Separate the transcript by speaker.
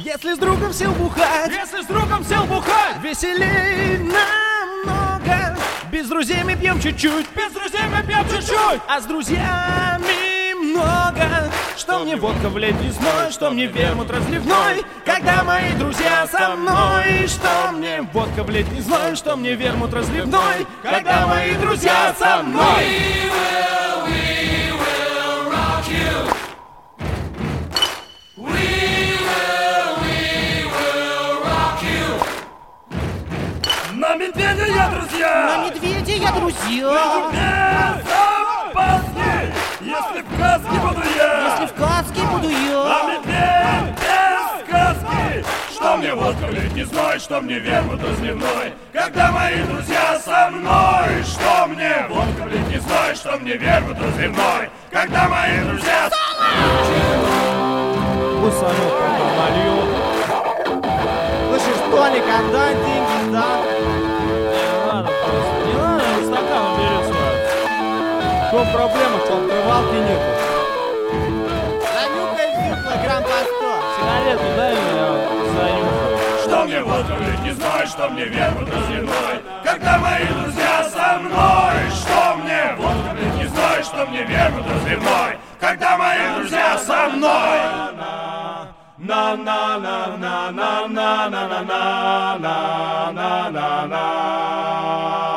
Speaker 1: Если с другом сел бухать, веселей намного. Без друзей мы пьем чуть-чуть, а с друзьями много. Что мне водка в летний зной, что мне вермут разливной, когда мои друзья со мной. Что мне водка в летний зной, что мне вермут разливной, когда мои друзья со мной.
Speaker 2: На медведя я, друзья!
Speaker 3: На медведя я, друзья!
Speaker 2: Безопасный, если в каске буду я!
Speaker 3: Если в каске буду я!
Speaker 2: На медведь без каски! Что мне водка в летний зной, что мне вермут разливной, когда мои друзья со мной! Что мне водка в летний зной, что мне вермут разливной, когда мои друзья со мной!
Speaker 1: Пусть оно потом нальет.
Speaker 4: Слышишь, Тоник, отдай деньги, да?
Speaker 1: Не надо, стакан убери свой.
Speaker 4: В чем проблема, что открывалки нету?
Speaker 3: Занюхай зюхло, грамм по 100.
Speaker 1: Сигарету дай мне, я занюхаю.
Speaker 2: Что мне водка в летний зной, что мне вермут разливной, когда мои друзья со мной! Что мне водка в летний зной, что мне вермут разливной, когда мои друзья со мной! На на на на на на на на на на на на